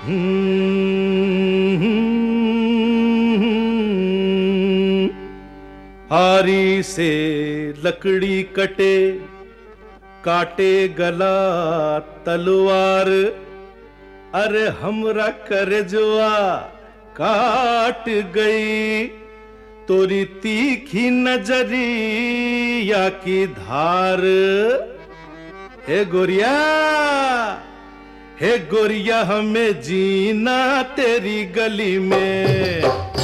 आरी से लकड़ी कटे, काटे गला तलवार, अरे हमरा करजवा काट गई तोरी तीखी नजरिया की धार। हे गोरिया हमें जीना तेरी गली में,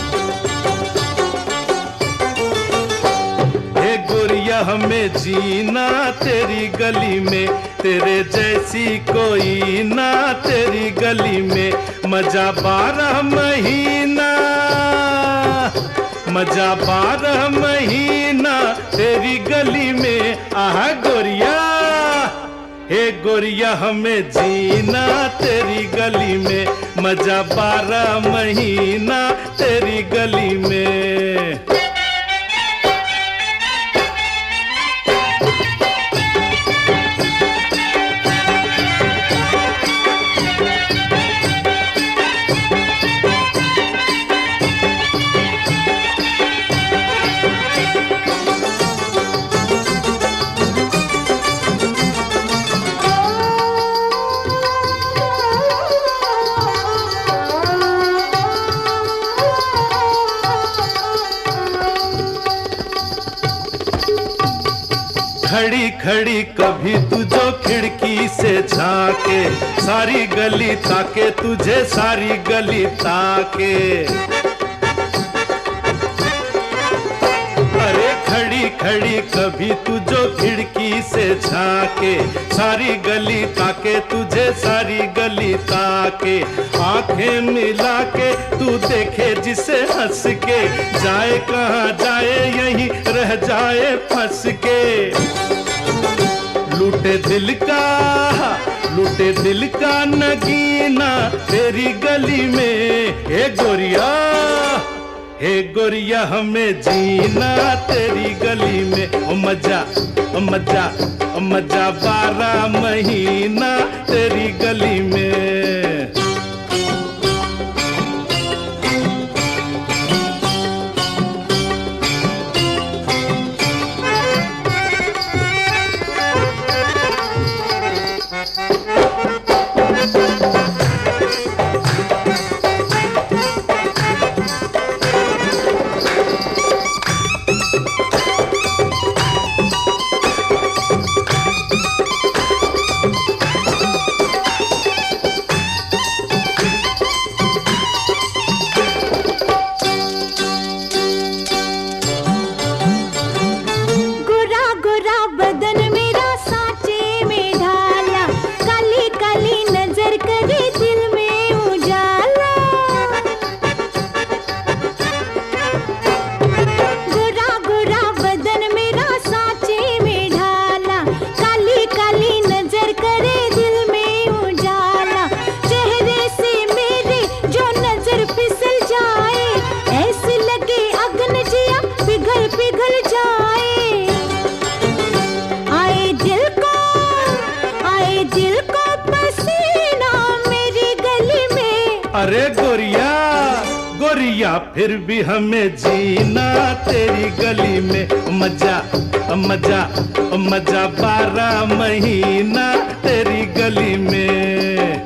हे गोरिया हमें जीना तेरी गली में, तेरे जैसी कोई ना तेरी गली में। मजा 12 महीना, मजा 12 महीना तेरी गली में। आहा गोरिया, हे गोरिया हमें जीना तेरी गली में, मजा 12 महीना तेरी गली में। खड़ी खड़ी कभी तुझो खिड़की से झांके, सारी गली ताके तुझे, सारी गली ताके। अरे खड़ी खड़ी कभी तुझो खिड़की से झांके, सारी गली ताके तुझे, सारी गली ताके। आंखें मिला के तू देखे जिसे हंस के, जाए कहाँ जाए यहीं रह जाए फंस के। लूटे दिल का नगीना तेरी गली में। हे गोरिया हमें जीना तेरी गली में। ओ मजा 12 महीना तेरी गली में। अरे गोरिया फिर भी हमें जीना तेरी गली में। मजा 12 महीना तेरी गली में।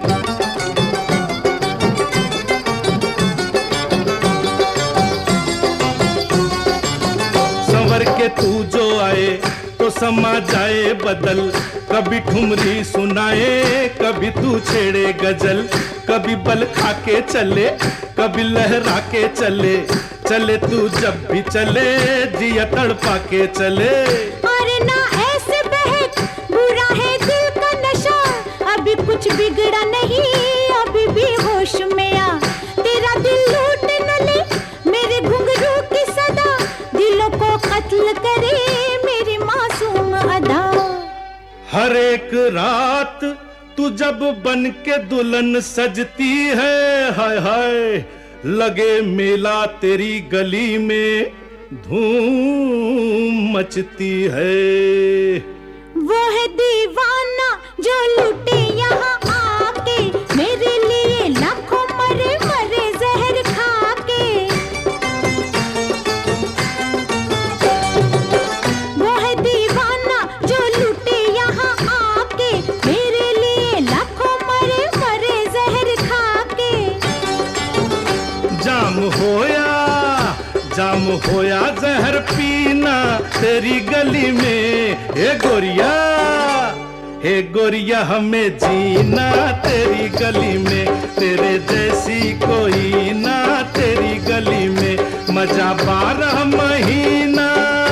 संवर के तू जो आए तो समा जाए बदल, कभी ठुमरी सुनाए कभी तू छेड़े गजल, कभी बल खा के चले कभी लहरा के चले, चले तू जब भी चले जिया तड़पा के चले। अरे ना ऐसे बहक, बुरा है दिल का नशा, अभी कुछ बिगड़ा नहीं अभी भी होश में आ। तेरा दिल लूट न ले मेरे घुंघरू की सदा, दिलों को कत्ल करे मेरी मासूम अदा। हर एक रात तू जब बन के दुल्हन सजती है, हाय हाय लगे मेला तेरी गली में धूम मचती है। वो है दीवाना जो लूटे यहाँ आके, मेरे लिए लाखों जाम होया जहर पीना तेरी गली में। हे गोरिया हमें जीना तेरी गली में, तेरे जैसी कोई ना तेरी गली में। मजा 12 महीना,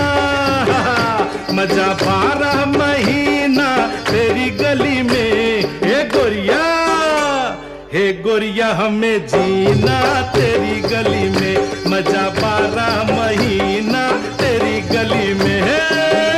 मजा 12 महीना तेरी गली में। हे गोरिया हमें जीना तेरी गली में, मजा 12 महीना तेरी गली में है।